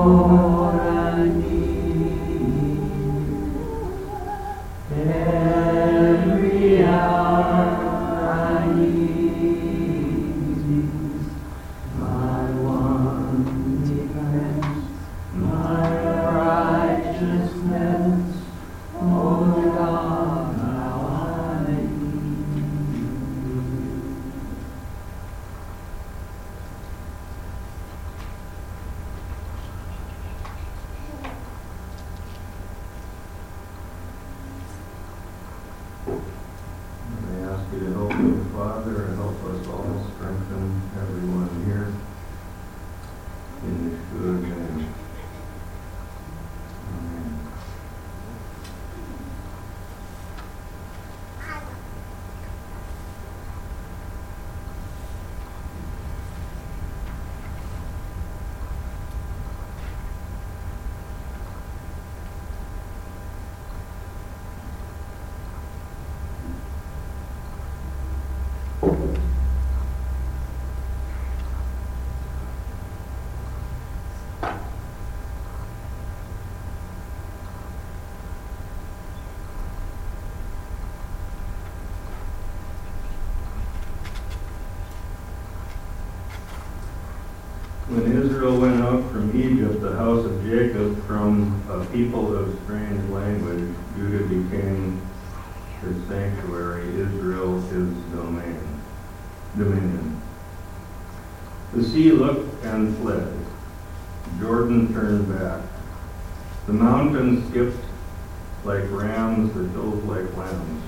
When Israel went out from Egypt, the house of Jacob, from a people of strange language, Judah became his sanctuary, Israel his dominion. The sea looked and fled. Jordan turned back. The mountains skipped like rams, the hills like lambs.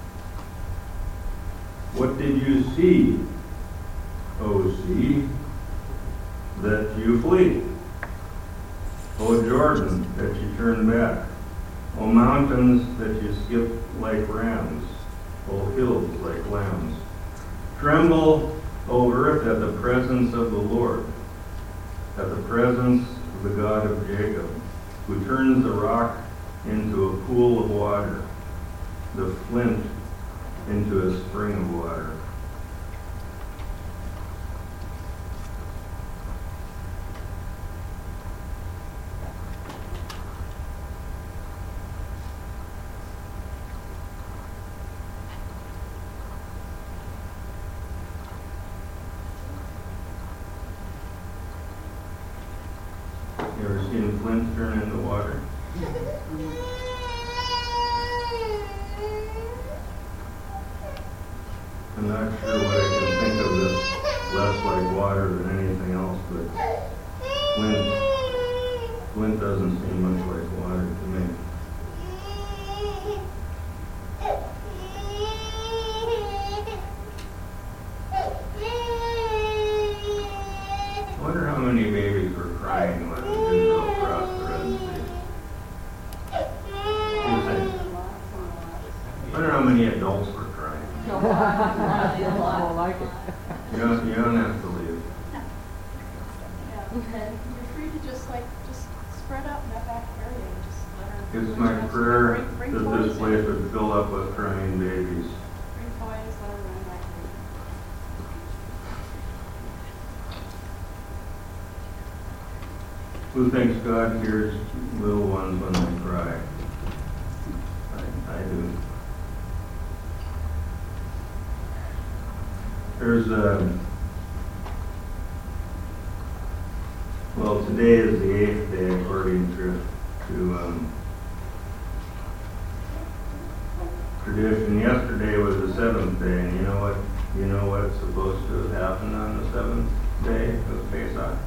What did you see, O sea, that you flee? O Jordan, that you turn back? O mountains, that you skip like rams? O hills like lambs? Tremble, O earth, at the presence of the Lord, at the presence of the God of Jacob, who turns the rock into a pool of water, the flint into a spring of water. You ever seen flint turn into water? I'm not sure what I can think of that's less like water than anything else, but flint doesn't seem much like water to me. I wonder how many babies were crying when Israel crossed the Red Sea. I wonder how many adults were crying. I don't like it. You don't have to leave. Yeah, and you're free to just spread out in that back area and just let her. It's my prayer bring that toys this place in. would fill up with crying babies. Bring toys, let her run back there. Who thinks God hears little ones when they cry? I do. There's today is the 8th day according to tradition. Yesterday was the 7th day, and you know what's supposed to have happened on the 7th day of Pesach?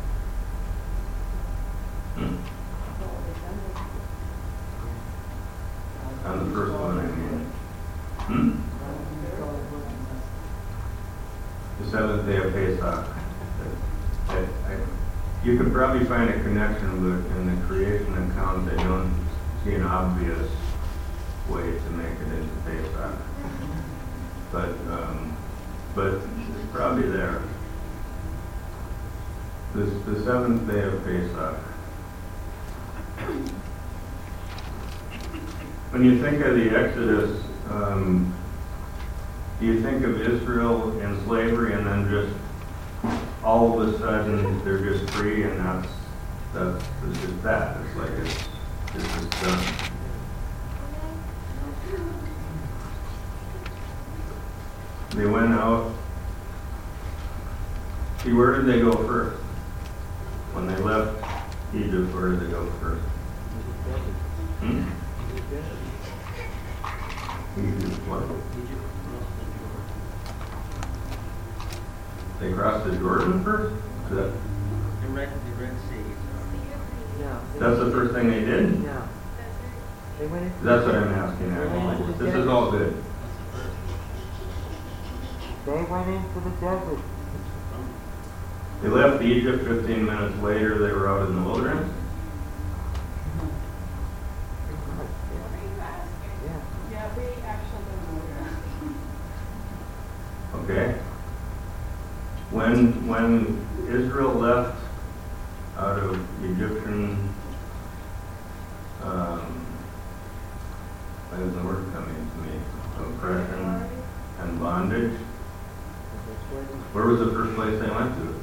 On the first one, I mean. The 7th day of Pesach. You could probably find a connection, but in the creation account, they don't see an obvious way to make it into Pesach. But it's probably there. The 7th day of Pesach. When you think of the Exodus, do you think of Israel in slavery and then just all of a sudden they're just free and It's just that. It's like it's just done. They went out. See, where did they go first? When they left Egypt, where did they go first? Hmm? Egypt, what? They crossed the Jordan first? Is that, The Red Sea. No. that's the first thing they did? No. They went into. That's what I'm asking now. This is all good. They went into the desert. They left Egypt 15 minutes later, they were out in the wilderness? Yeah. Yeah, we actually don't know where. Okay. When Israel left out of Egyptian, what is the word coming to me? Oppression and bondage. Where was the first place they went to?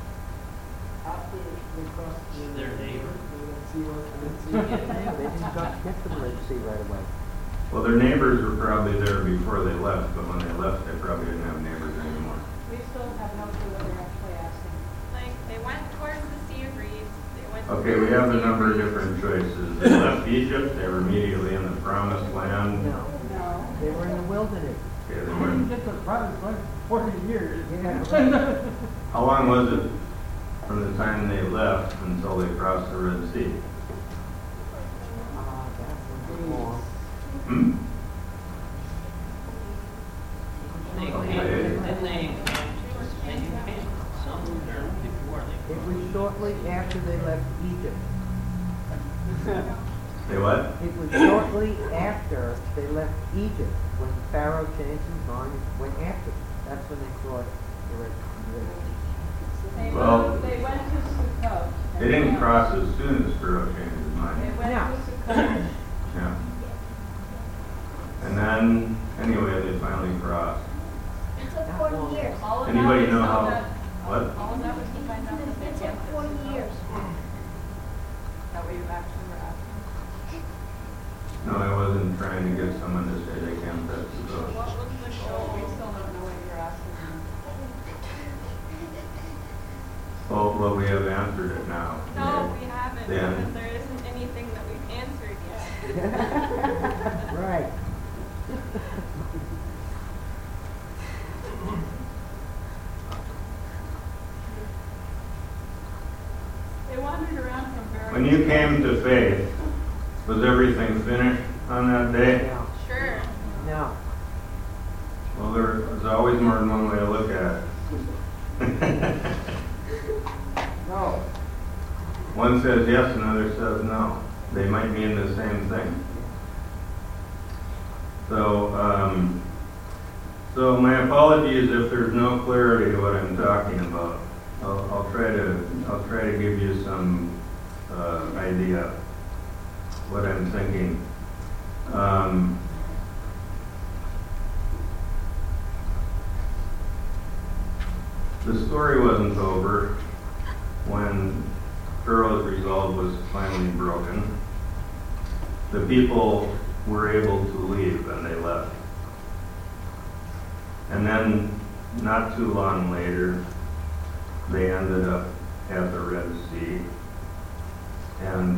Their neighbor. Yeah, they didn't get to the Red Sea right away. Well, their neighbors were probably there before they left, but when they left, they probably didn't have neighbors anymore. We still have no clue what they're actually asking. Like, they went towards the Sea of Reeds. They went Okay, we have a number of different choices. They left Egypt, they were immediately in the promised land. No. No. They were in the wilderness. Okay, they went. Get the promised land for 40 years. Yeah. How long was it from the time they left until they crossed the Red Sea? That's more. Hmm? They came some there before they. It was shortly after they left Egypt. Say what? It was shortly after they left Egypt when Pharaoh changed his mind and went after them. That's when they crossed the Red Sea. Well, They went to Sukkot. They didn't cross as soon as Pharaoh changed his They mind. went Yeah. to Sukkot. Yeah. And then, anyway, they finally crossed. It took 40 years. All of that Anybody was know so how- that- what? All of that was to find out that they It took camped at 40 Sukkot. years. That way you actually were asking. No, I wasn't trying to get someone to say they camped at What Sukkot. was the We show? still don't know what you're asking. Well, we have answered it now. No, we haven't, Then- because there isn't anything that we've answered yet. Right. They wandered around from various. When you came to faith, was everything finished on that day? No. Sure. No. Well, there's always more than one way to look at it. No. One says yes, another says no. They might mean the same thing. So my apologies if there's no clarity to what I'm talking about. I'll try to give you some idea what I'm thinking. The story wasn't over when Pharaoh's resolve was finally broken. The people were able to leave and they left. And then, not too long later, they ended up at the Red Sea. And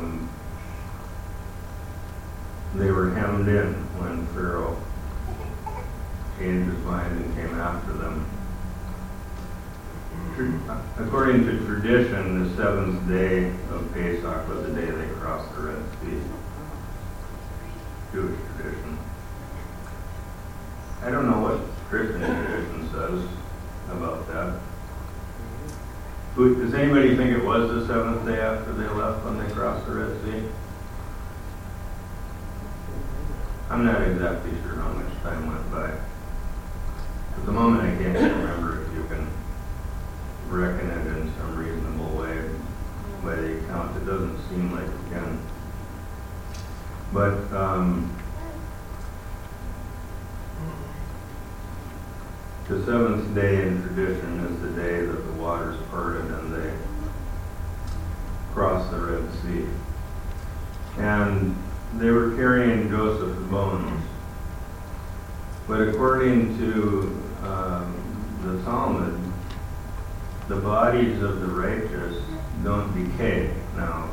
they were hemmed in when Pharaoh changed his mind and came after them. According to tradition, the seventh day of Pesach was the day they crossed the Red Sea. Jewish tradition. I don't know what Christian tradition says about that. Does anybody think it was the seventh day after they left when they crossed the Red Sea? I'm not exactly sure how much time went by. At the moment, I can't remember if you can reckon it in some reasonable way by the account. It doesn't seem like you can. But the seventh day in tradition is the day that the waters parted and they cross the Red Sea. And they were carrying Joseph's bones. But according to the Talmud, the bodies of the righteous don't decay. Now,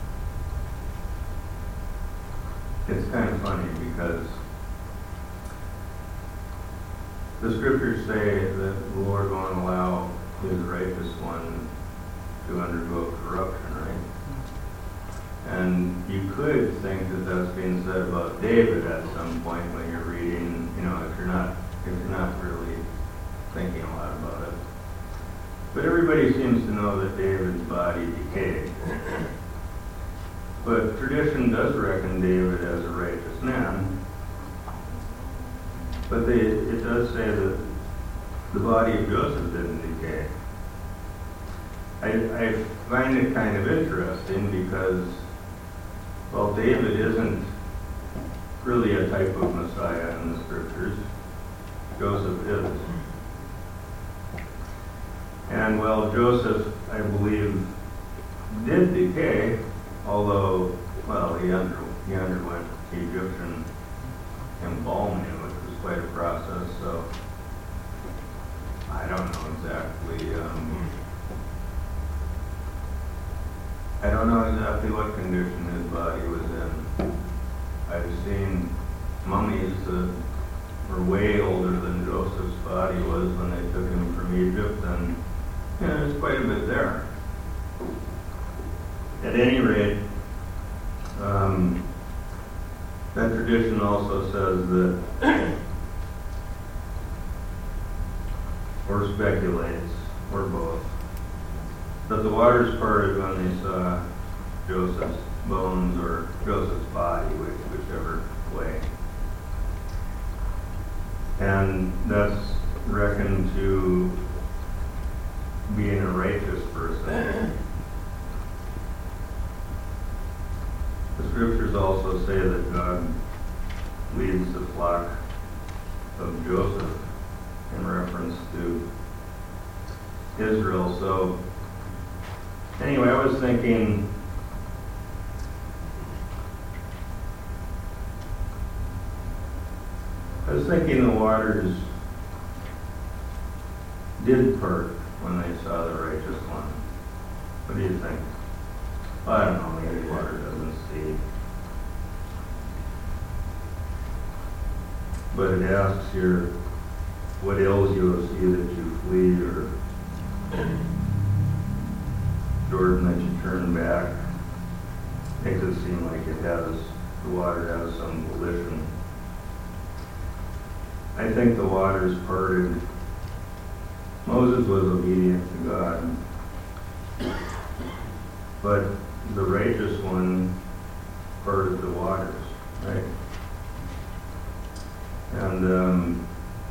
it's kind of funny because the scriptures say that the Lord won't allow his righteous one to undergo corruption, right? And you could think that that's being said about David at some point when you're reading, you know, if you're not really thinking a lot about it. But everybody seems to know that David's body decayed. But tradition does reckon David as a righteous man. But it does say that the body of Joseph didn't decay. I find it kind of interesting because, well, David isn't really a type of Messiah in the scriptures. Joseph is. And well, Joseph, I believe, did decay, although, well, he underwent Egyptian embalming, which was quite a process, so I don't know exactly, what condition his body was in. I've seen mummies that were way older than Joseph's body was when they took him from Egypt, and there's quite a bit there. At any rate, that tradition also says that, or speculates, or both, that the waters parted when they saw Joseph's bones or Joseph's body, whichever way. And that's reckoned to being a righteous person. The scriptures also say that God leads the flock of Joseph in reference to Israel. So anyway, I was thinking the waters did part when they saw the righteous one. What do you think? Well, I don't know, maybe water doesn't see. But it asks here, what ails you will see that you flee, or Jordan that you turn back. Makes it seem like the water has some volition. I think the waters parted. Moses was obedient to God, but the righteous one parted the waters, right? And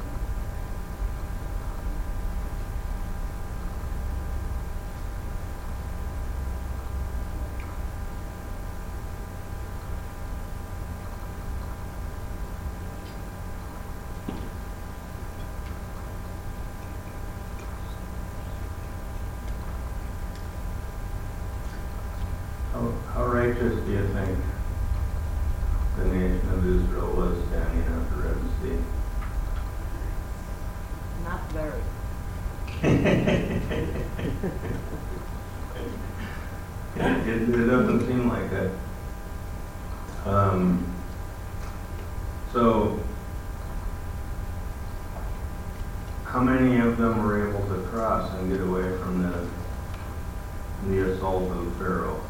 how righteous do you think the nation of Israel was standing at the Red Sea? Not very. It doesn't seem like it. So, how many of them were able to cross and get away from the assault of Pharaoh?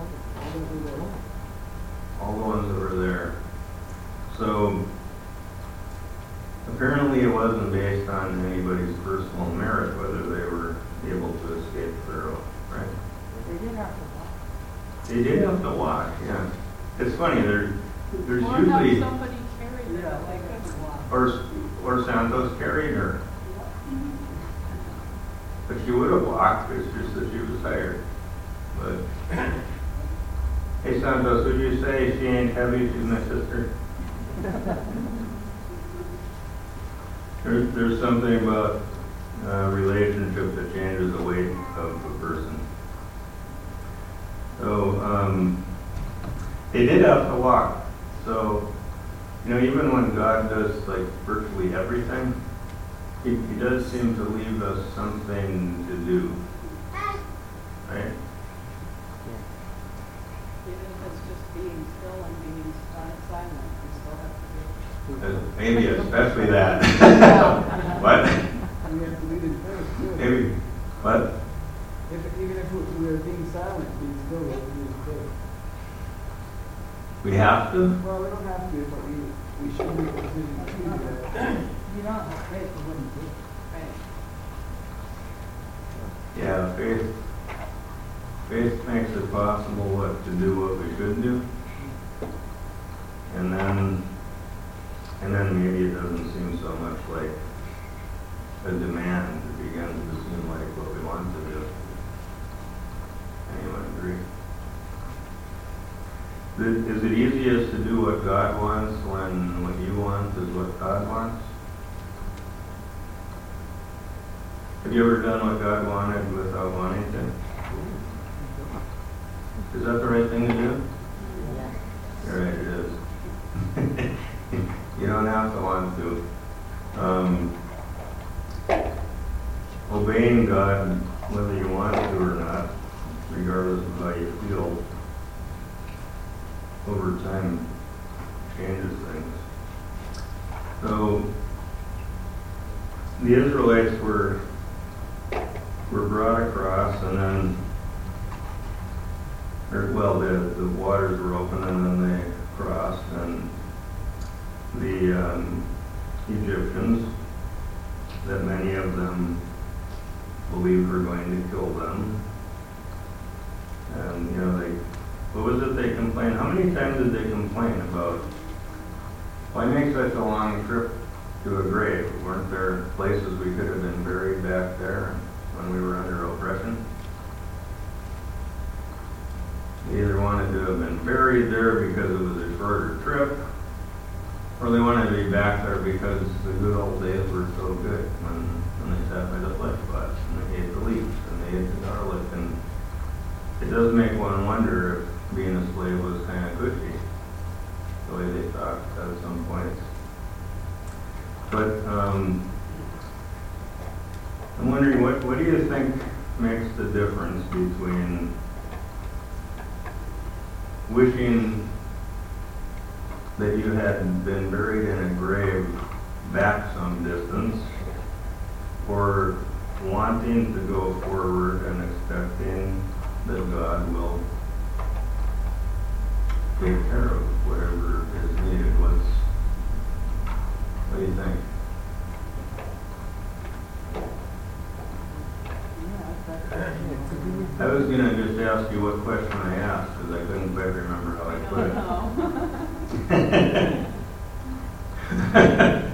All the ones that were there. So apparently it wasn't based on anybody's personal merit whether they were able to escape Pharaoh, right? They did have to walk. They did have to walk, yeah. It's funny, there's Or have usually, somebody carry them, like that's or Santos carried her. But she would have walked, it's just that she was tired. But hey Santos, would you say she ain't heavy, she's my sister? There's something about relationship that changes the weight of a person. So, they did have to walk. So, even when God does like virtually everything, he does seem to leave us something to do. Right? Even if it's just being still and being silent, you still have to do it. Maybe especially that. What? We have to lead in faith too. Maybe. What? Even if we are being silent, being still, we have to lead in faith. We have to? Well, we don't have to, but we should make a decision to do that. You don't have faith for what you do. Right. Yeah, faith makes it possible to do what we should do. And then maybe it doesn't seem so much like a demand. It begins to seem like what we want to do. Anyone agree? Is it easiest to do what God wants when what you want is what God wants? Have you ever done what God wanted without wanting to? Is that the right thing to do? Yeah. You're right, it is. You don't have to want to. Obeying God, whether you want to or not, regardless of how you feel, over time changes things. So, the Israelites were brought across, and then, the waters were open, and then they crossed, and the Egyptians, that many of them believed were going to kill them, and what was it they complained? How many times did they complain about, why make such a long trip to a grave? Weren't there places we could have been buried back there when we were under oppression? They either wanted to have been buried there because it was a shorter trip, or they wanted to be back there because the good old days were so good when they sat by the flesh pots and they ate the leaves and they ate the garlic. And it does make one wonder if being a slave was kind of cushy, the way they talked at some points. But I'm wondering, what do you think makes the difference between wishing that you had been buried in a grave back some distance, or wanting to go forward and expecting that God will take care of whatever is needed? What do you think? I was going to just ask you what question I asked, because I couldn't quite remember how I put it.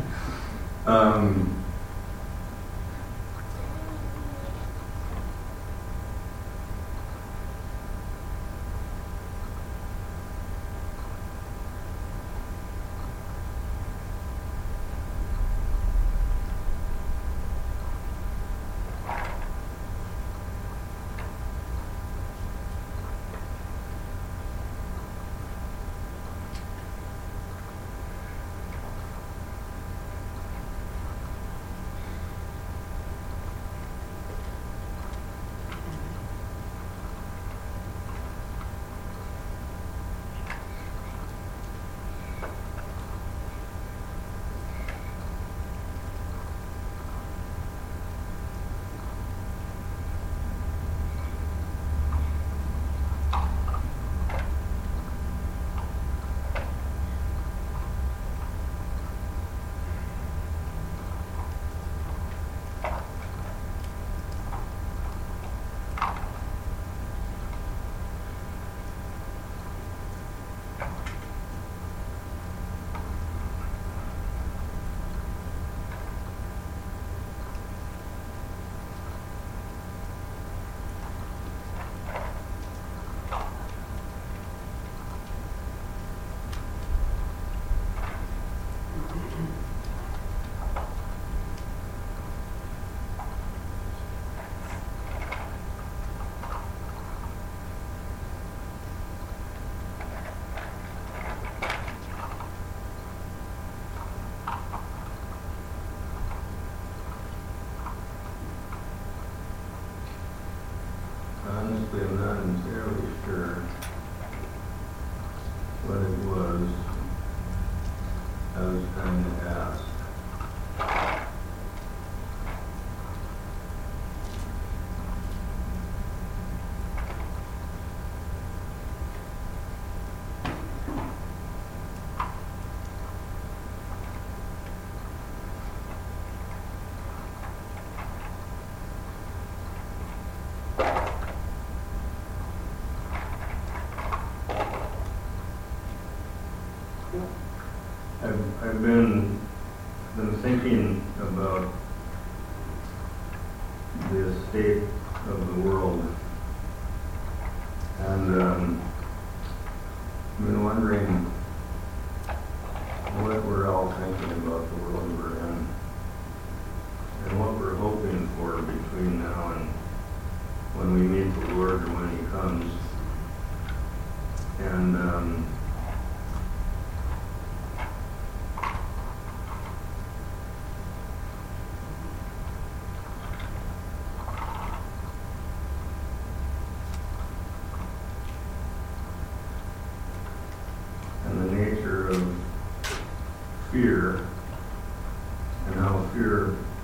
I've been thinking about the state of the world, and I've been wondering what we're all thinking about the world we're in, and what we're hoping for between now and when we meet the Lord or when He comes. And the nature of fear, and how fear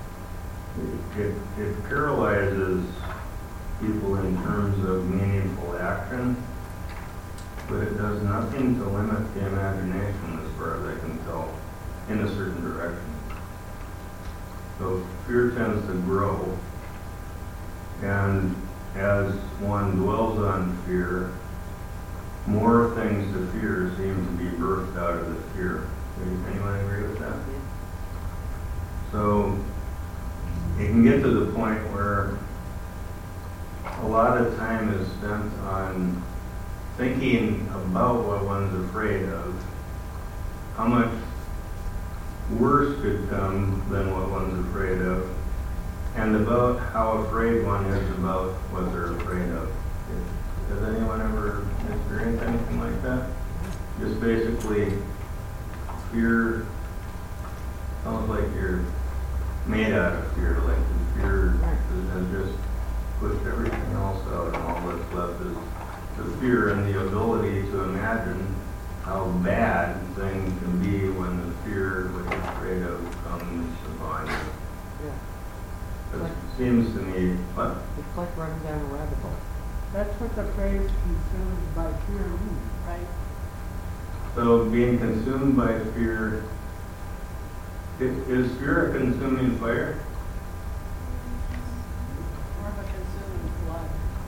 it paralyzes people in terms of meaningful action, but it does nothing to limit the imagination, as far as I can tell, in a certain direction. So fear tends to grow, and as one dwells on fear, more things to fear seem to be birthed out of the fear. Anyone agree with that? So it can get to the point where a lot of time is spent on thinking about what one's afraid of, how much worse could come than what one's afraid of, and about how afraid one is about what they're afraid of. Has anyone ever experienced anything like that? Just basically, fear sounds like you're made out of fear, like the fear has just pushed everything else out, and all that's left is the fear and the ability to imagine how bad things can be when the fear that you're afraid of comes upon you. Yeah. It seems to me, what? It's like running down a rabbit hole. That's what the phrase consumed by fear means. Right? So being consumed by fear, is fear a consuming fire? More of a consuming flood.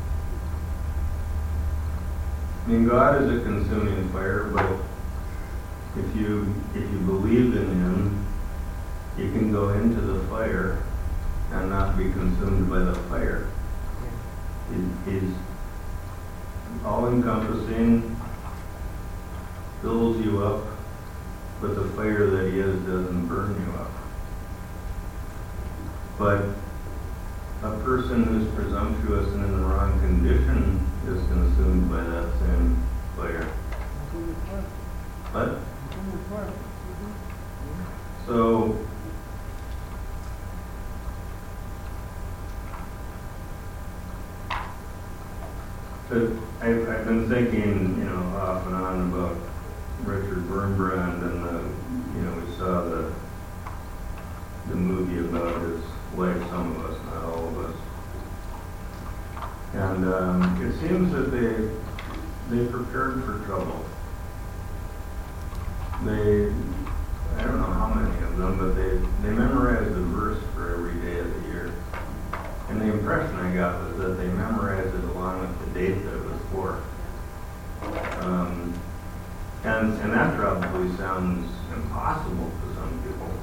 I mean, God is a consuming fire, but if you believe in Him, you can go into the fire and not be consumed by the fire. He's all-encompassing, fills you up, but the fire that He is doesn't burn you up. But a person who's presumptuous and in the wrong condition is consumed by that same fire. What? So, I've been thinking, off and on about Richard Wurmbrand, and we saw the movie about his life, some of us, not all of us. And it seems that they prepared for trouble. I don't know how many of them, but they memorized a verse for every day of the year. And the impression I got was that they memorized it along with the date that it was for. And that probably sounds impossible to some people.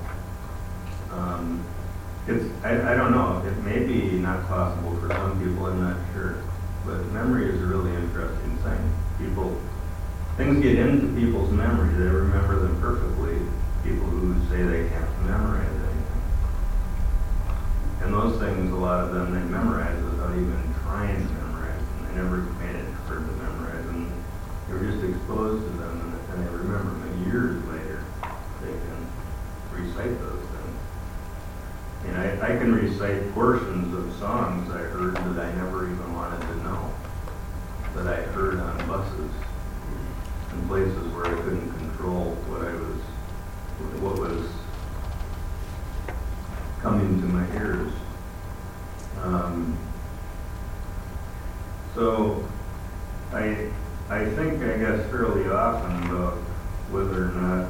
I don't know. It may be not possible for some people, I'm not sure. But memory is a really interesting thing. Things get into people's memory. They remember them perfectly. People who say they can't memorize anything. And those things, a lot of them, they memorize without even trying to memorize them. They never made an effort to memorize them. They were just exposed to them, and they remember them. And years later, they can recite those things. And I can recite portions of songs I heard that I never even wanted to know, that I heard on buses in places where I couldn't control what was coming to my ears. So I think, I guess, fairly often about whether or not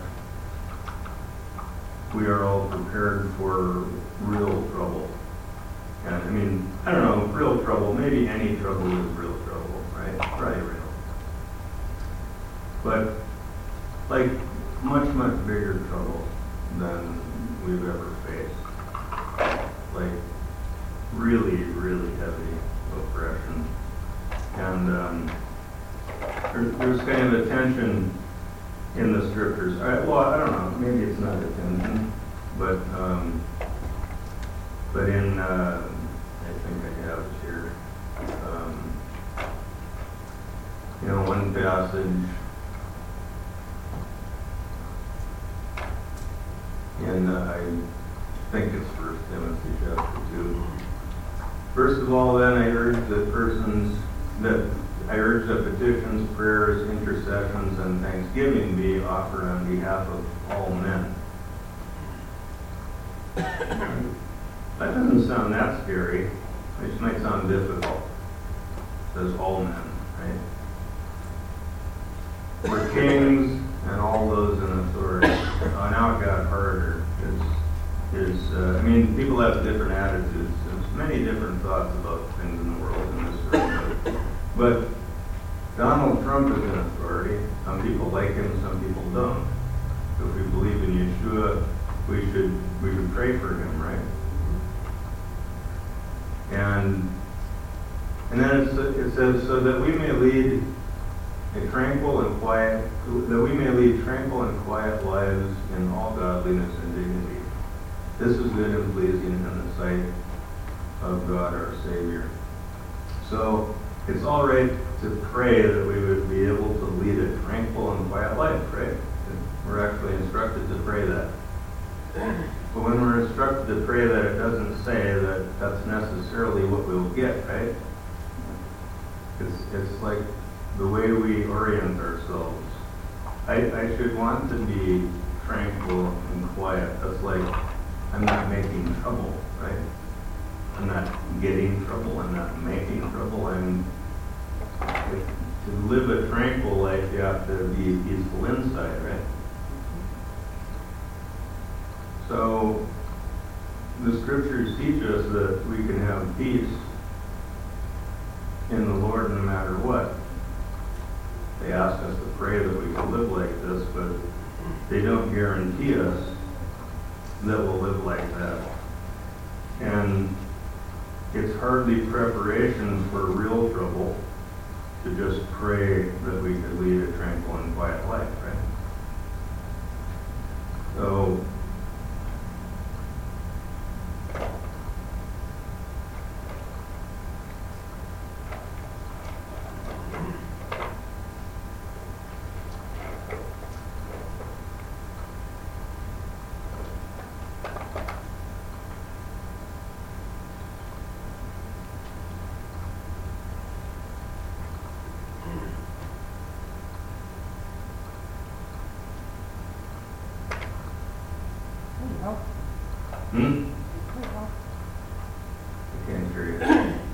we are all prepared for real trouble. And I mean, I don't know, real trouble, maybe any trouble is real trouble, right? Probably real. But like much, much bigger trouble than we've ever faced. Like, really, really heavy oppression. And there's kind of a tension in the scriptures. I don't know, maybe it's not a tension, but in, I think I have it here. One passage, and I think it's 1 Timothy chapter 2. First of all, then, I urge that petitions, prayers, intercessions, and thanksgiving be offered on behalf of all men. That doesn't sound that scary. It might sound difficult. It says all men, right? For kings and all those in authority. Now it got harder. People have different attitudes. There's many different thoughts about things in the world in this world. But Donald Trump is in authority. Some people like him, some people don't. So if we believe in Yeshua, we should pray for him, right? And then it says, so that we may lead tranquil and quiet lives in all godliness and dignity. This is good and pleasing in the sight of God our Savior. So it's all right to pray that we would be able to lead a tranquil and quiet life, right? We're actually instructed to pray that. But when we're instructed to pray that, it doesn't say that that's necessarily what we'll get, right? It's like the way we orient ourselves. I should want to be tranquil and quiet. That's like I'm not making trouble, right? I'm not getting trouble. I'm not making trouble. To live a tranquil life, you have to be peaceful inside, right? So the scriptures teach us that we can have peace in the Lord no matter what. They ask us to pray that we can live like this, but they don't guarantee us that we'll live like that. And it's hardly preparation for real trouble to just pray that we could lead a tranquil and quiet life, right? So I can't hear you.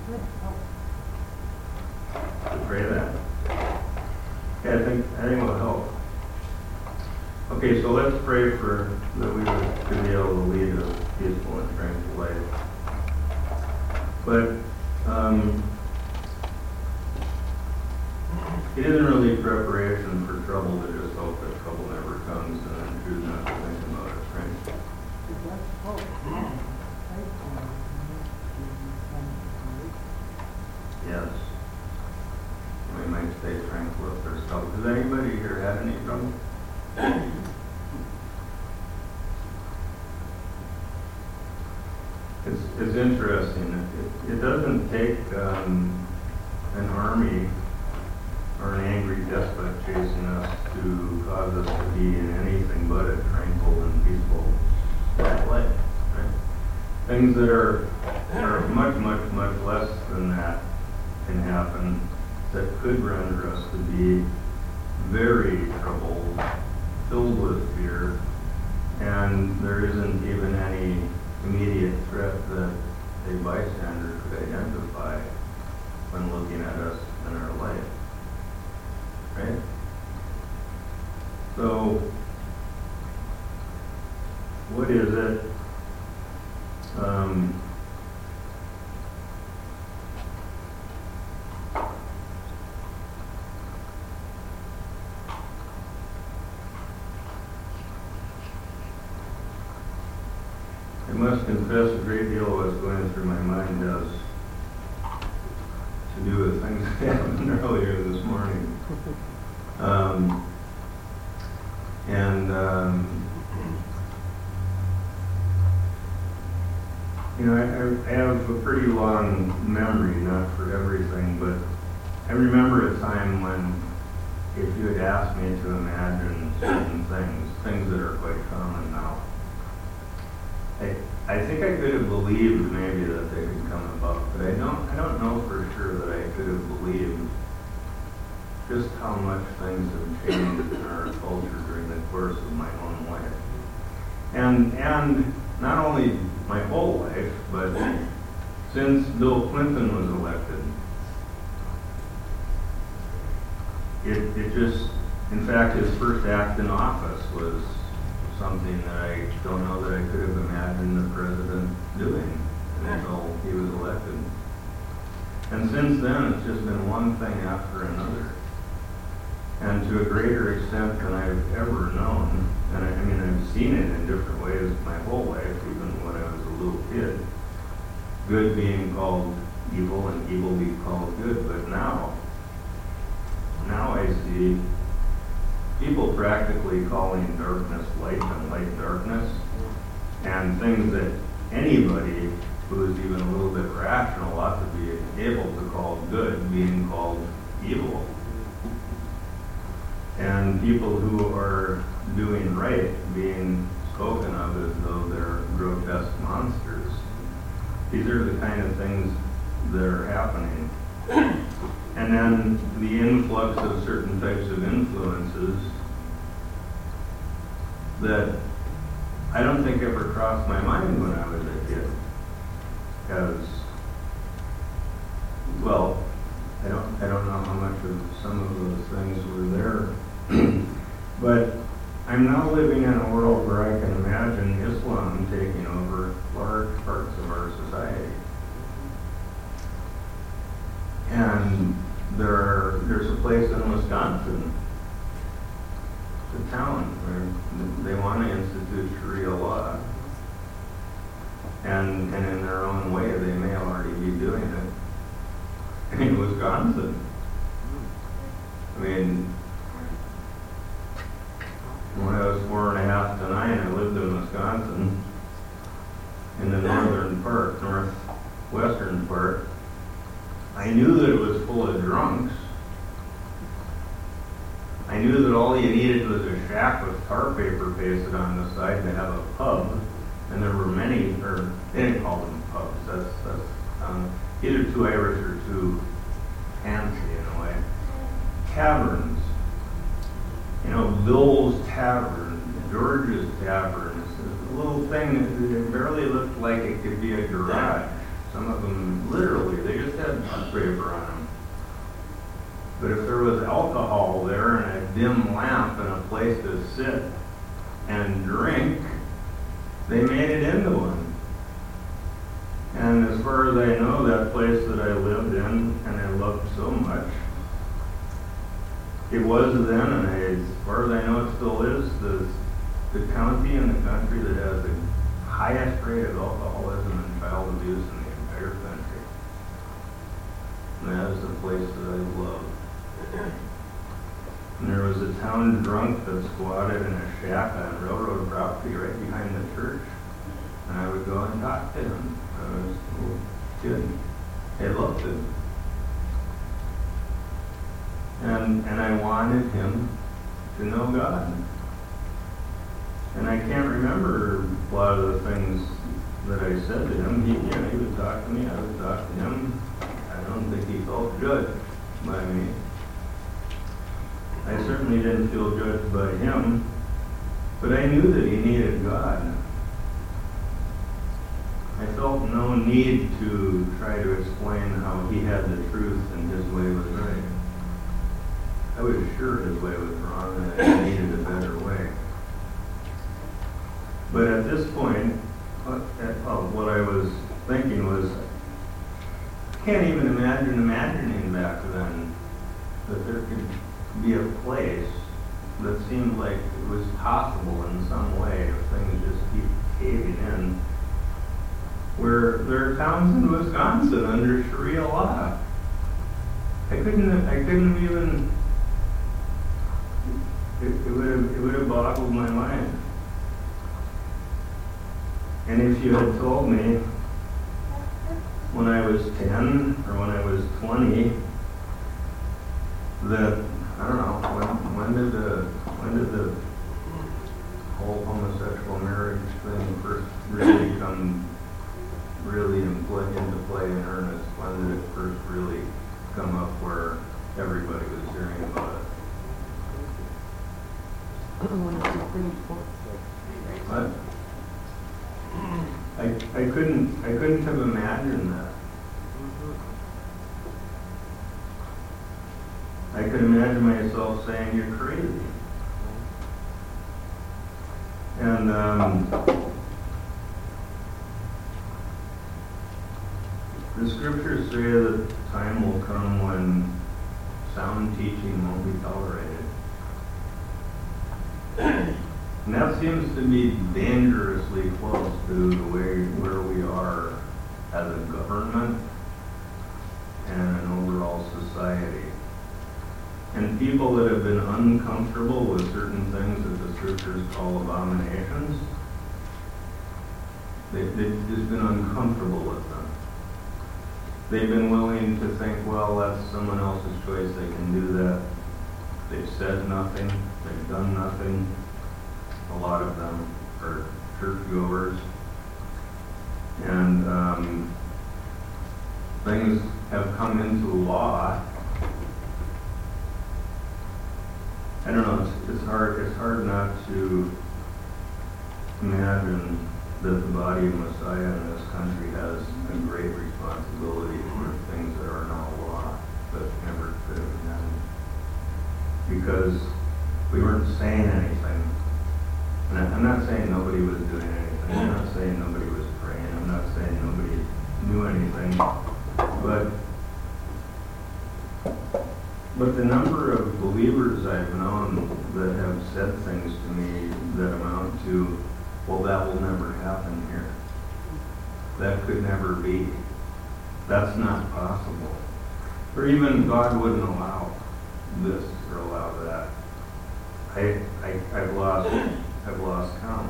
To pray that. Yeah, I think it will help. Okay, so let's pray for that we would be able to lead a peaceful and tranquil life. But it isn't really preparation for trouble to just hope that trouble never comes and then choose not to think about it, right? Yes. We might stay tranquil if there's trouble. Has anybody here had any trouble? It's interesting. It doesn't take an army or an angry despot chasing us to cause us to be in anything but a tranquil and peaceful life, right? Things that are much, much, much less than that can happen that could render us to be very troubled, filled with fear, and there isn't even any immediate threat that a bystander could identify when looking at us in our life. Right? So, what is it? must confess a great deal of what's going through my mind has to do with things that happened earlier this morning. You know, I have a pretty long memory, not for everything, but I remember a time when if you had asked me to imagine certain things that are quite common now, I think I could have believed maybe that they could come about, but I don't know for sure that I could have believed just how much things have changed in our culture during the course of my own life. And not only my whole life, but since Bill Clinton was elected. It just, in fact, his first act in office was something that I don't know that I could have imagined the president doing until he was elected. And since then, it's just been one thing after another. And to a greater extent than I've ever known, and I mean, I've seen it in different ways my whole life, even when I was a little kid, good being called evil and evil being called good, but now I see people practically calling darkness light and light darkness, and things that anybody who is even a little bit rational ought to be able to call good being called evil. And people who are doing right being spoken of as though they're grotesque monsters. These are the kind of things that are happening. And then the influx of certain types of influences that I don't think ever crossed my mind when I was a kid. Because, well, I don't know how much of some of those things were there. But I'm now living in a world where I can imagine Islam taking over large parts of our society. And there's a place in Wisconsin, the town, where they want to institute Sharia law. And in their own way, they may already be doing it in Wisconsin. I mean, when I was 4.5 to 9, I lived in Wisconsin, in the northwestern part. I knew that it was full of drunks. I knew that all you needed was a shack with tar paper pasted on the side to have a pub, and there were many, or they didn't call them pubs. That's either too Irish or too fancy in a way. Taverns. You know, Bill's Tavern, George's Tavern, a little thing that barely looked like it could be a garage. Some of them, literally, they just had newspaper on them. But if there was alcohol there and a dim lamp and a place to sit and drink, they made it into one. And as far as I know, that place that I lived in and I loved so much, it was then, and as far as I know it still is, the county in the country that has the highest rate of alcoholism and child abuse in the entire country. And that is the place that I loved. And there was a town drunk that squatted in a shack on railroad property right behind the church. And I would go and talk to him. I was a little kid. I loved him. And I wanted him to know God. And I can't remember a lot of the things that I said to him. He would talk to me, I would talk to him. I don't think he felt judged by me. I certainly didn't feel judged by him, but I knew that he needed God. I felt no need to try to explain how he had the truth and his way was right. I was sure his way was wrong and that he needed a better way. But at this point, what I was thinking was, I can't even imagine imagining back then that there could be a place that seemed like it was possible in some way if things just keep caving in where there are towns in Wisconsin under Sharia law. I couldn't even, it would have boggled my mind. And if you had told me when I was 10 or when I was 20 that, I don't know, when did the whole homosexual marriage thing first really come into play in earnest? When did it first really come up where everybody was hearing about it? When the Supreme Court said. What? I couldn't have imagined that. I could imagine myself saying, "You're crazy." And the scriptures say that time will come when sound teaching won't be tolerated. And that seems to be dangerously close to the way where we are as a government and an overall society. And people that have been uncomfortable with certain things that the scriptures call abominations, they've just been uncomfortable with them. They've been willing to think, well, that's someone else's choice, they can do that. They've said nothing, they've done nothing. A lot of them are churchgoers. And things have come into law. I don't know, it's hard not to imagine that the body of Messiah in this country has a great responsibility for things that are now law, but never could have been. Because we weren't saying anything. And I'm not saying nobody was doing anything. I'm not saying nobody was praying. I'm not saying nobody knew anything. But the number of believers I've known that have said things to me that amount to, well, that will never happen here. That could never be. That's not possible. Or even God wouldn't allow this or allow that. I've lost count.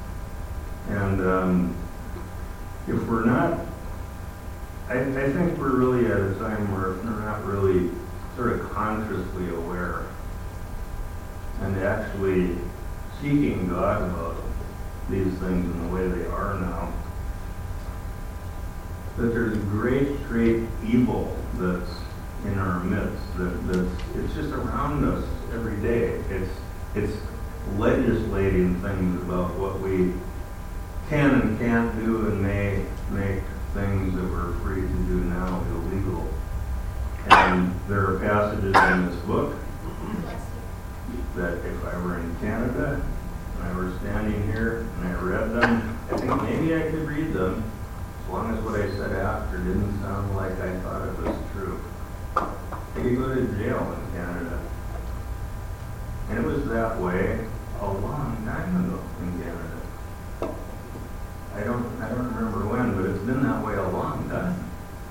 And if we're not, I think we're really at a time where if we're not really sort of consciously aware and actually seeking God about these things in the way they are now, that there's great evil that's in our midst, it's just around us every day. It's legislating things about what we can and can't do and may make things that we're free to do now illegal. And there are passages in this book that if I were in Canada and I were standing here and I read them, I think maybe I could read them as long as what I said after didn't sound like I thought it was true. I could go to jail in Canada. And it was that way a long time ago in Canada. I don't remember when, but it's been that way a long time.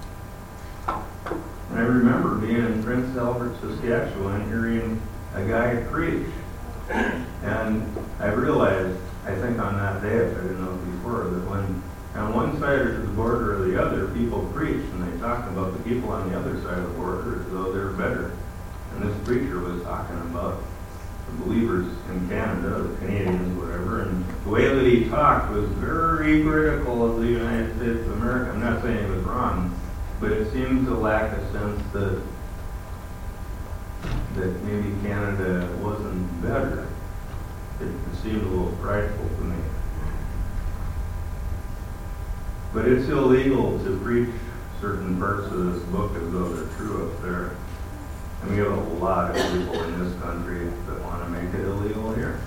And I remember being in Prince Albert, Saskatchewan, hearing a guy preach. And I realized, I think on that day, if I didn't know it before, that when on one side of the border or the other, people preach and they talk about the people on the other side of the border as though they're better. And this preacher was talking about the believers in Canada, the Canadians, whatever, and the way that he talked was very critical of the United States of America. I'm not saying it was wrong, but it seemed to lack a sense that maybe Canada wasn't better. It seemed a little prideful to me. But it's illegal to preach certain parts of this book as though they're true up there. And we have a lot of people in this country that want to make it illegal here.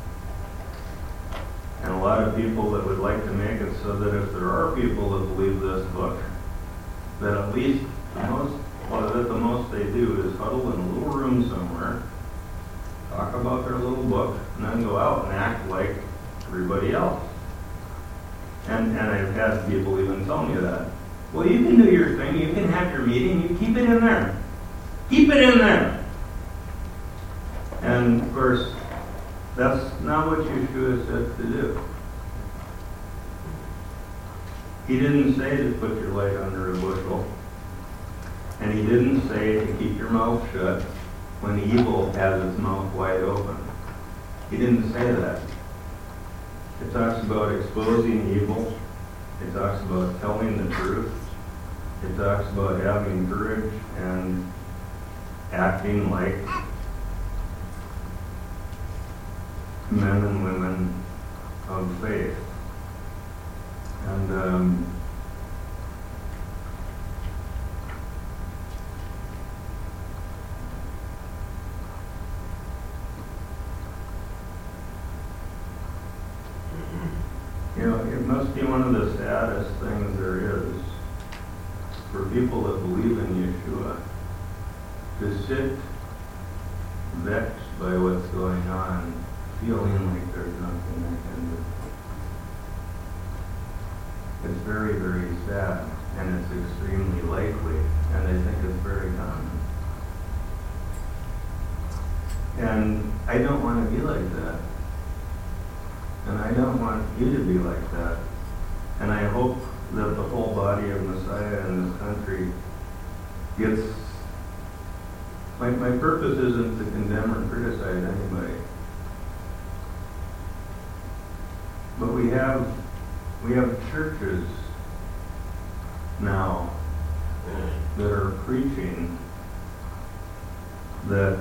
And a lot of people that would like to make it so that if there are people that believe this book, that at least the most they do is huddle in a little room somewhere, talk about their little book, and then go out and act like everybody else. And I've had people even tell me that. Well, you can do your thing, you can have your meeting, you keep it in there. Keep it in there. And of course, that's not what Yeshua said to do. He didn't say to put your light under a bushel. And he didn't say to keep your mouth shut when evil has its mouth wide open. He didn't say that. It talks about exposing evil. It talks about telling the truth. It talks about having courage and acting like men and women of faith. And you know, it must be one of the saddest things there is for people that believe in Yeshua to sit vexed by what's going on, feeling like there's nothing they can do. It's very, very sad, and it's extremely likely, and I think it's very common. And I don't want to be like that. And I don't want you to be like that. And I hope that the whole body of Messiah in this country gets... My purpose isn't to condemn or criticize anybody. But we have churches now that are preaching that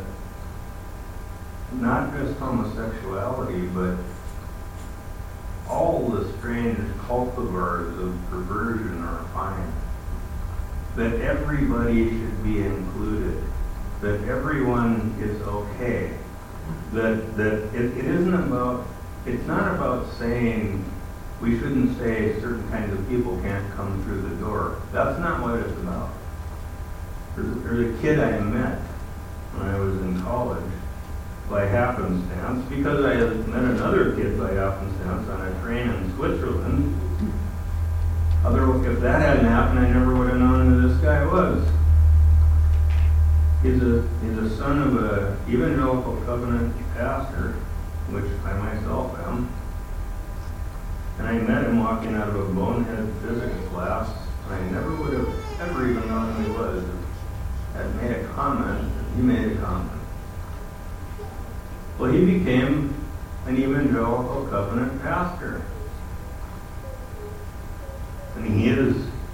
not just homosexuality, but all the strange cultivars of perversion are fine. That everybody should be included. That everyone is okay. That it isn't about, it's not about saying, we shouldn't say certain kinds of people can't come through the door. That's not what it's about. There's a kid I met when I was in college by happenstance, because I had met another kid by happenstance on a train in Switzerland. If that hadn't happened, I never would have known who this guy was. He's a son of a evangelical covenant pastor, which I myself am. And I met him walking out of a bonehead physics class, and I never would have ever even known who he was. Had made a comment, he made a comment. Well, he became an evangelical covenant pastor. And he is,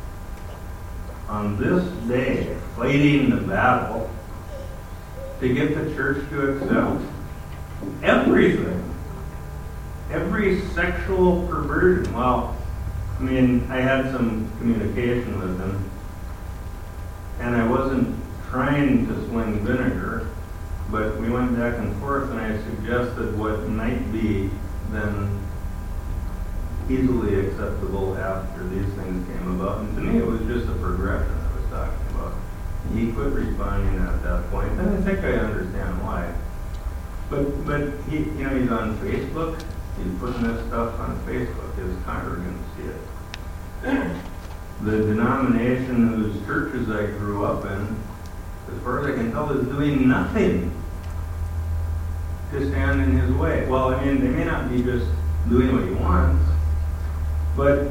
on this day, fighting the battle to get the church to accept everything. Every sexual perversion. Well, I mean, I had some communication with him, and I wasn't trying to sling vinegar, but we went back and forth, and I suggested what might be then easily acceptable after these things came about. And to me, it was just a progression I was talking about. He quit responding at that point, and I think I understand why. But he, you know, he's on Facebook. He's putting this stuff on Facebook. His congregants see it. The denomination whose churches I grew up in, as far as I can tell, is doing nothing to stand in his way. Well, I mean, they may not be just doing what he wants, but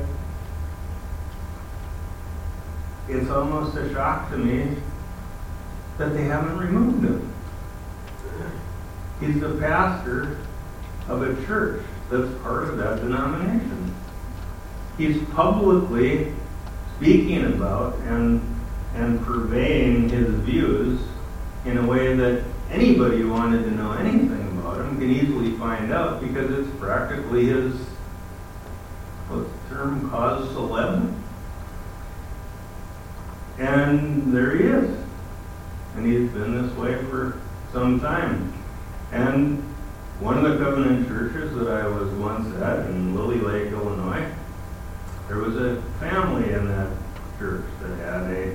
it's almost a shock to me that they haven't removed him. He's the pastor of a church that's part of that denomination. He's publicly speaking about and purveying his views in a way that anybody who wanted to know anything about him can easily find out, because it's practically his, what's the term, cause célèbre. And there he is. And he's been this way for some time. And one of the covenant churches that I was once at in Lily Lake, Illinois, there was a family in that church that had a,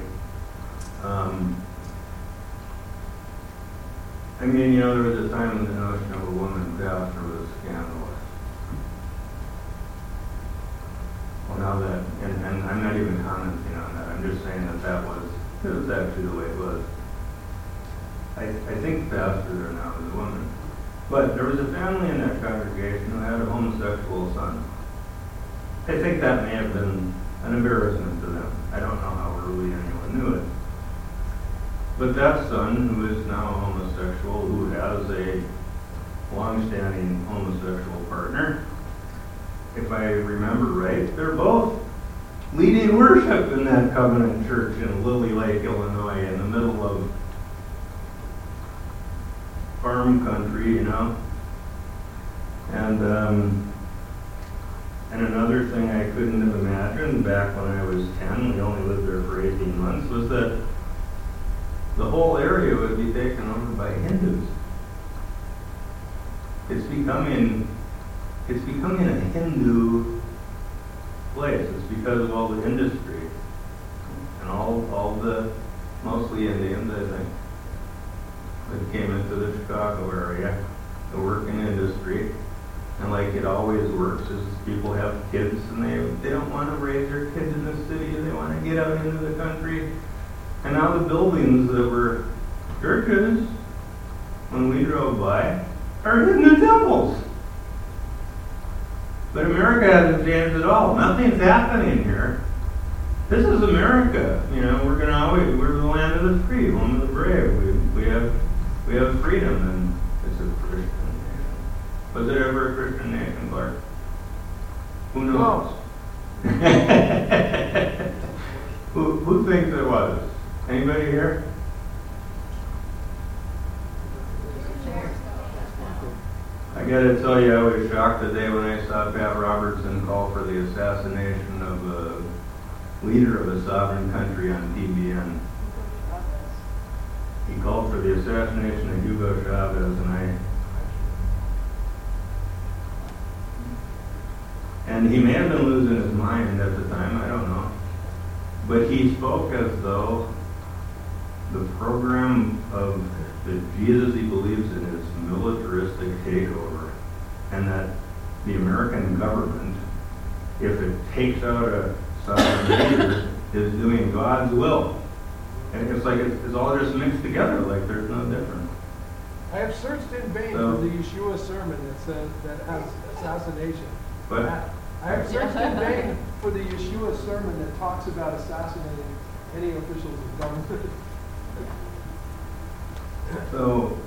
I mean, you know, there was a time when the notion of a woman pastor was scandalous. how that, and I'm not even commenting on that, I'm just saying that it was actually the way it was. I think the pastor there now is a woman. But there was a family in that congregation who had a homosexual son. I think that may have been an embarrassment to them. I don't know how early anyone knew it. But that son, who is now a homosexual, who has a long-standing homosexual partner, if I remember right, they're both leading worship in that Covenant Church in Lily Lake, Illinois, in the middle of farm country, you know. And another thing I couldn't have imagined back when I was 10, we only lived there for 18 months, was that the whole area would be taken over by Hindus. It's becoming a Hindu place. It's because of all the industry and all the mostly Indians, I think, that came into the Chicago area to work in industry. And like it always works, is people have kids and they don't want to raise their kids in the city. They want to get out into the country. And now the buildings that were churches, when we drove by, are Hindu temples. But America hasn't changed at all. Nothing's happening here. This is America. You know, we're the land of the free, home of the brave. We have freedom, and it's a Christian nation. Was it ever a Christian nation, Clark? Who knows? Who thinks it was? Anybody here? I gotta tell you, I was shocked the day when I saw Pat Robertson call for the assassination of a leader of a sovereign country on TBN. He called for the assassination of Hugo Chavez, and he may have been losing his mind at the time, I don't know. But he spoke as though the program of that Jesus he believes in is militaristic takeover, and that the American government, if it takes out a sovereign leader, is doing God's will. And it's like it's all just mixed together, like there's no difference. I have searched in vain for the Yeshua sermon that says that has assassination. But I have searched in vain for the Yeshua sermon that talks about assassinating any officials of government. so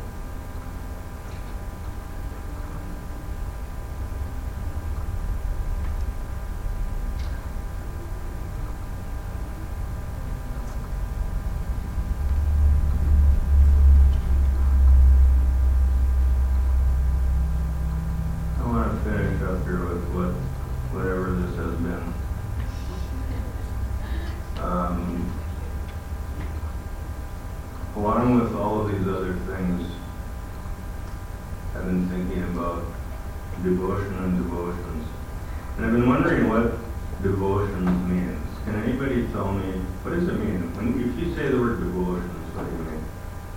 I want to finish up here with whatever this has been. Along with all of these other things, I've been thinking about devotion and devotions. And I've been wondering what devotions means. Can anybody tell me, what does it mean? If you say the word devotions, what do you mean?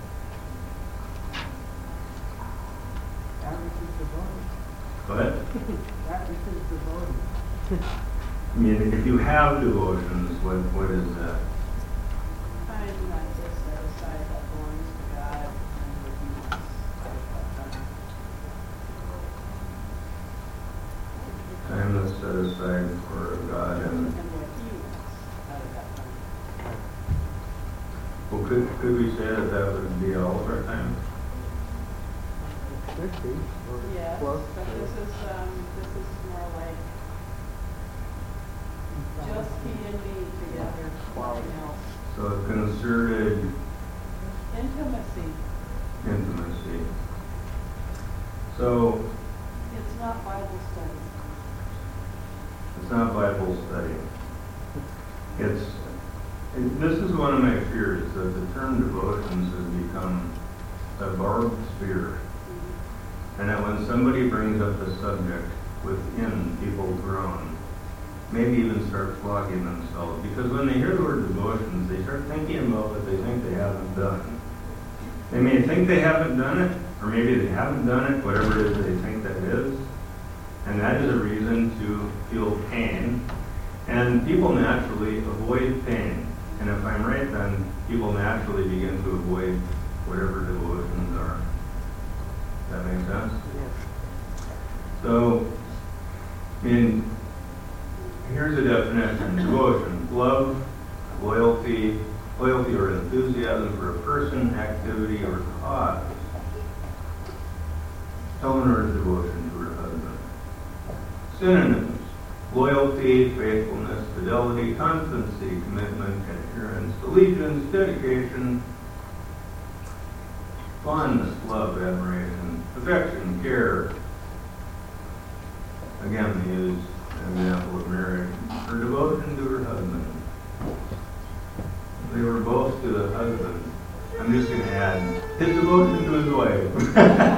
That which is devoted. Go ahead. That which is devoted. I mean, if you have devotions, what is that? Time like this set aside that belongs to God and what He wants out of that time. Time that's set aside for God and And what He wants out of that time. well, could we say that would be all of our time? Should be, or Yes, close but to. this is more like just He and me together, nothing else. So a concerted Intimacy. intimacy. So It's not Bible study. it's not Bible study. This is one of my fears, that the term devotions has become a barbed spear. And that when somebody brings up the subject, within people groan, maybe even start flogging themselves. Because when they hear the word devotions, they start thinking about what they think they haven't done. They may think they haven't done it, or maybe they haven't done it, whatever it is they think that is. And that is a reason to feel pain And people naturally avoid pain. And if I'm right, then people naturally begin to avoid whatever devotions are. Does that make sense? Yes. So, I mean, here's a definition. Devotion: love, loyalty or enthusiasm for a person, activity, or cause. Eleanor's devotion to her husband. Synonyms: loyalty, faithfulness, fidelity, constancy, commitment, adherence, allegiance, dedication, fondness, love, admiration, affection, care. Again, they use an example of marriage. Her devotion to her husband. They were both to the husband. I'm just going to add his devotion to his wife.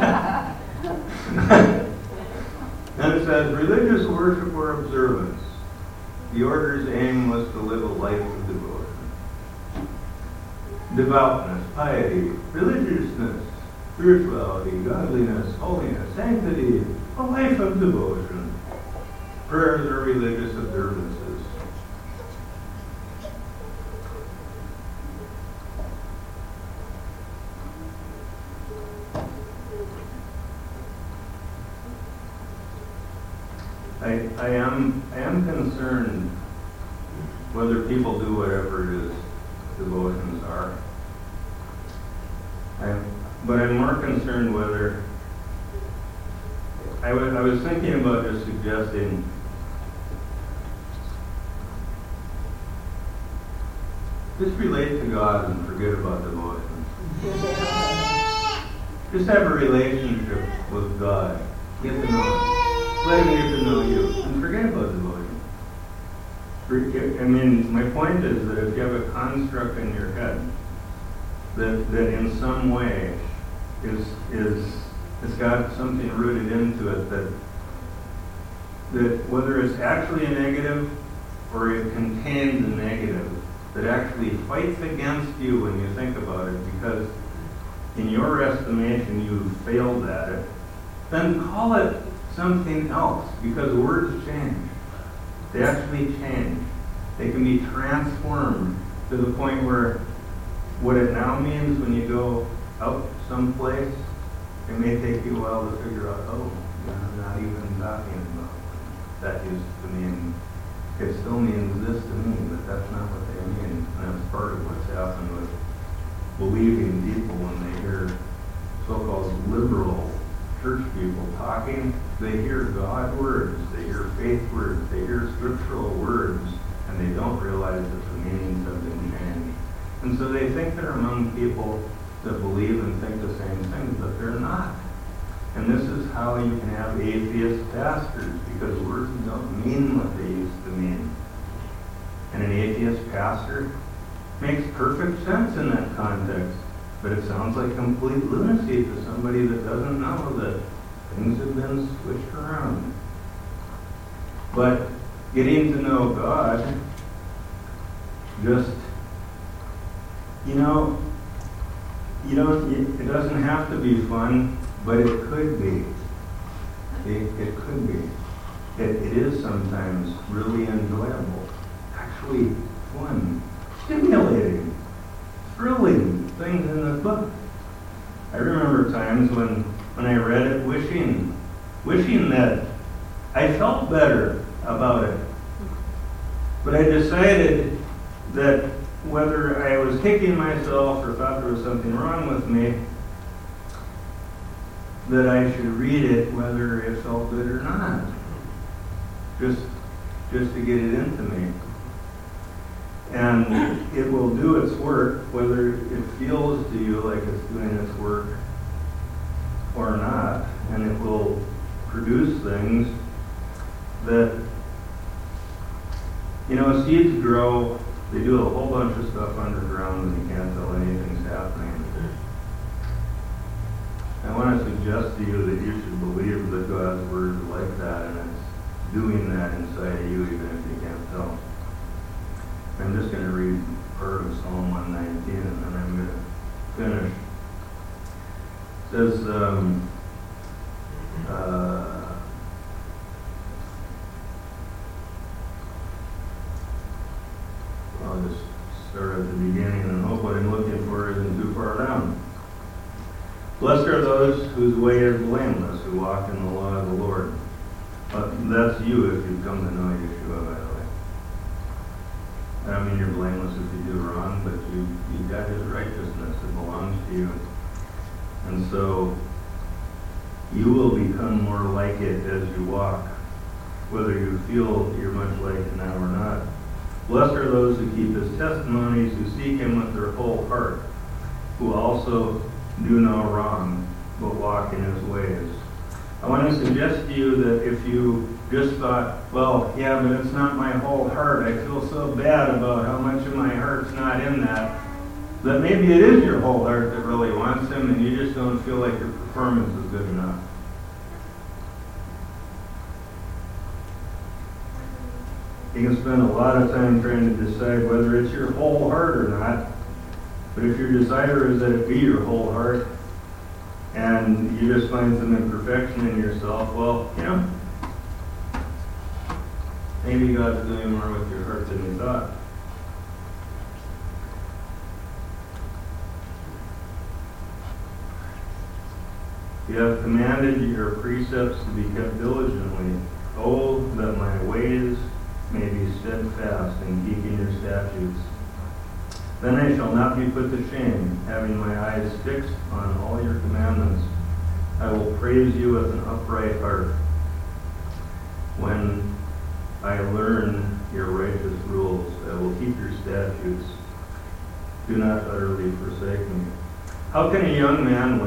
And it says, religious worship or observance. The order's aim was to live a life of devotion. Devoutness, piety, religiousness, spirituality, godliness, holiness, sanctity, a life of devotion. Prayers are religious observances. I am concerned whether people do whatever it is devotions are. But I'm more concerned whether I was thinking about just suggesting just relate to God and forget about devotion. Just have a relationship with God. Get to know Him. Let Him get to know you. And forget about devotion. I mean, my point is that if you have a construct in your head that in some way it's got something rooted into it that whether it's actually a negative or it contains a negative, that actually fights against you when you think about it because in your estimation you've failed at it, then call it something else because words change. They actually change. They can be transformed to the point where what it now means when you go out someplace, it may take you a while to figure out, oh, I'm not even talking about that used to mean. It still means this to me, but that's not what they mean. And that's part of what's happened with believing people when they hear so-called liberal church people talking. They hear God words, they hear faith words, they hear scriptural words, and they don't realize that the meanings have been changed. And so they think they're among people that believe and think the same things, but they're not. And this is how you can have atheist pastors, because words don't mean what they used to mean. And an atheist pastor makes perfect sense in that context, but it sounds like complete lunacy to somebody that doesn't know that things have been switched around. But getting to know God, just, it doesn't have to be fun, but it could be. It could be. It is sometimes really enjoyable, actually fun, stimulating, thrilling things in the book. I remember times when I read it wishing that I felt better about it. But I decided that whether I was kicking myself or thought there was something wrong with me, that I should read it whether it felt good or not. Just to get it into me. And it will do its work, whether it feels to you like it's doing its work or not. And it will produce things that, seeds grow. They do a whole bunch of stuff underground and you can't tell anything's happening. I want to suggest to you that you should believe that God's word is like that and it's doing that inside of you even if you can't tell. I'm just going to read part of Psalm 119 and then I'm going to finish. It says, whose way is blameless, who walk in the law of the Lord. But that's you if you come to know Yeshua, by the way. I don't mean you're blameless if you do wrong, but you got his righteousness. It belongs to you. And so you will become more like it as you walk, whether you feel you're much like it now or not. Blessed are those who keep his testimonies, who seek him with their whole heart, who also do no wrong, but walk in his ways. I want to suggest to you that if you just thought, well, yeah, but it's not my whole heart, I feel so bad about how much of my heart's not in that maybe it is your whole heart that really wants him, and you just don't feel like your performance is good enough. You can spend a lot of time trying to decide whether it's your whole heart or not, but if your desire is that it be your whole heart, and you just find some imperfection in yourself, well, maybe God's doing more with your heart than you thought. You have commanded your precepts to be kept diligently. Oh, that my ways may be steadfast in keeping your statutes. Then I shall not be put to shame, having my eyes fixed on all your commandments. I will praise you with an upright heart when I learn your righteous rules. I will keep your statutes. Do not utterly forsake me. How can a young man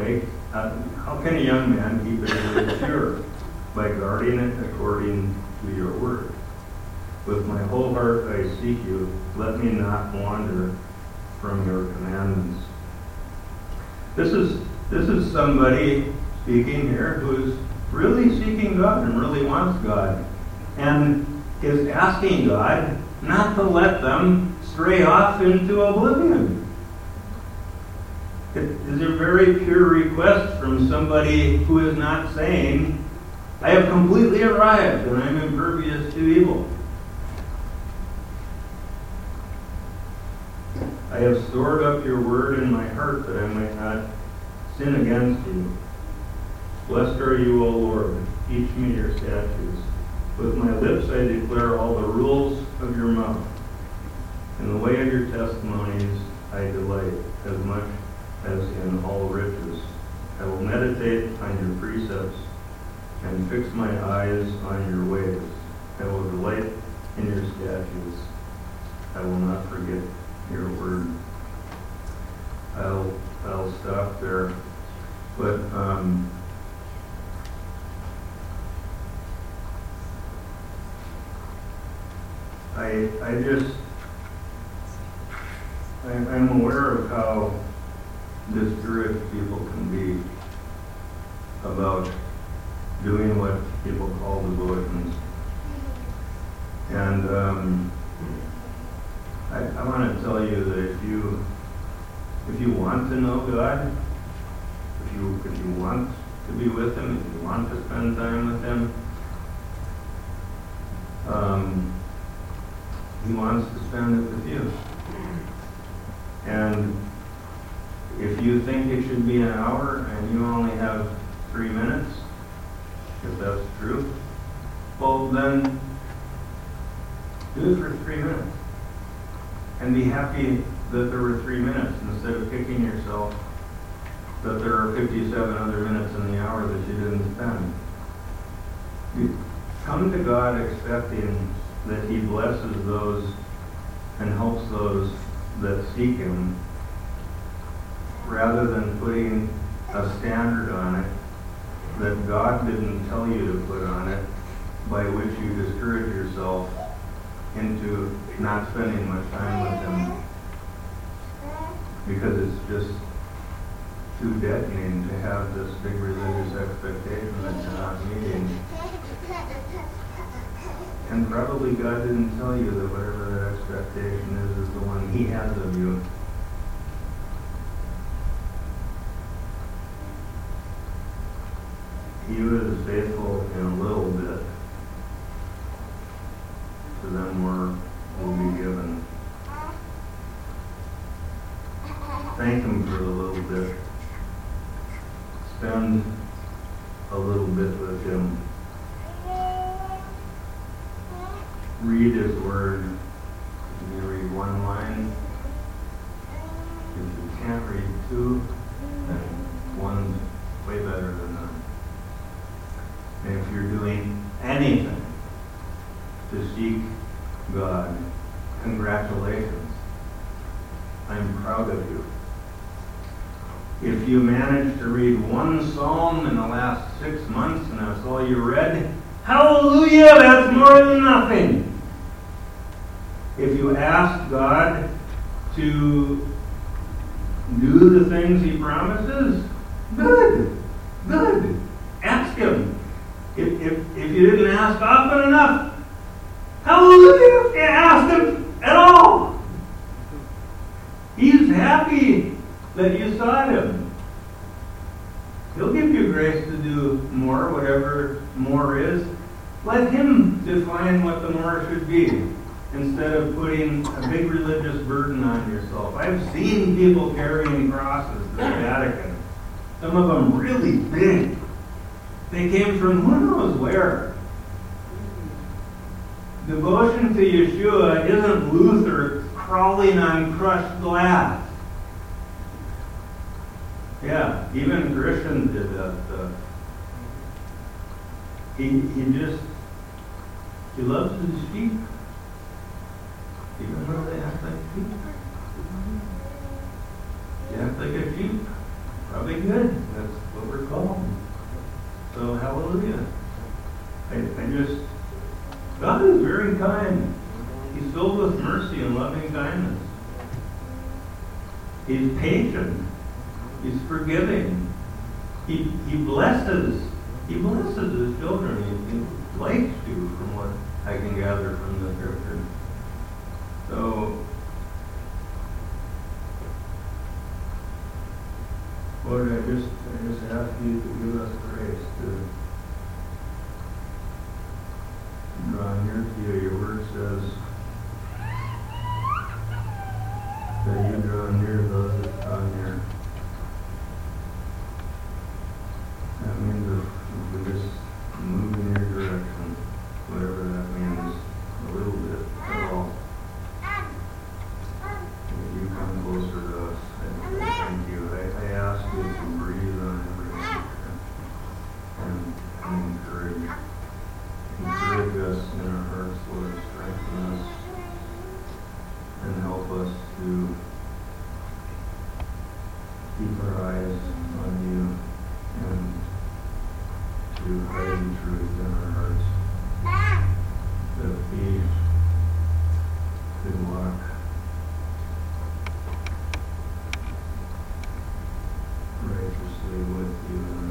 keep his way pure? By guarding it according to your word. With my whole heart I seek you. Let me not wander from your commandments. This is somebody speaking here who's really seeking God and really wants God, and is asking God not to let them stray off into oblivion. It is a very pure request from somebody who is not saying, I have completely arrived and I'm impervious to evil. I have stored up your word in my heart that I might not sin against you. Blessed are you, O Lord. Teach me your statutes. With my lips I declare all the rules of your mouth. In the way of your testimonies I delight as much as in all riches. I will meditate on your precepts and fix my eyes on your ways. I will delight in your statutes. I will not forget your word. I'll stop there. But I'm aware of how discouraged people can be about doing what people call devotions. And I want to tell you that if you want to know God, if you want to be with him, if you want to spend time with him, he wants to spend it with you. And if you think it should be an hour and you only have 3 minutes, if that's true, well then do it for 3 minutes. And be happy that there were 3 minutes instead of kicking yourself that there are 57 other minutes in the hour that you didn't spend. You come to God expecting that he blesses those and helps those that seek him, rather than putting a standard on it that God didn't tell you to put on it, by which you discourage yourself into not spending much time with him because it's just too deadening to have this big religious expectation that you're not meeting. And probably God didn't tell you that whatever that expectation is the one he has of you. He who is faithful in a little bit, to them more will be given. Thank him for the little bit. Spend little bit with Him. Read His Word. You read one line. If you can't read two, then one's way better than none. And if you're doing anything to seek God, congratulations. I'm proud of you. If you manage to read one psalm in the last 6 months and that's all you read, hallelujah, that's more than nothing. If you ask God to do the things He promises, good. Ask Him. If you didn't ask often enough, hallelujah, you asked Him at all. He's happy that you sought Him. He'll give you grace to do more, whatever more is. Let Him define what the more should be, instead of putting a big religious burden on yourself. I've seen people carrying crosses to the Vatican. Some of them really big. They came from who knows where. Devotion to Yeshua isn't Luther crawling on crushed glass. Yeah, even Christians did that stuff. He loves his sheep. Even though they act like sheep. You act like a sheep. Probably good. That's what we're called. So hallelujah. God is very kind. He's filled with mercy and loving kindness. He's patient. He's forgiving. He blesses. He blesses his children. He likes to, from what I can gather from the scripture. So, Lord, I just ask you to give us grace to draw near to you. Your word says that you draw near those that draw near. That means if we just move in your direction, whatever that means, a little bit at all. You come closer to us. I thank you. I ask you to breathe on everyone and encourage us in our hearts, Lord. Strengthen us and help us to keep our eyes on you and to hide the truth in our hearts, that we could walk righteously with you.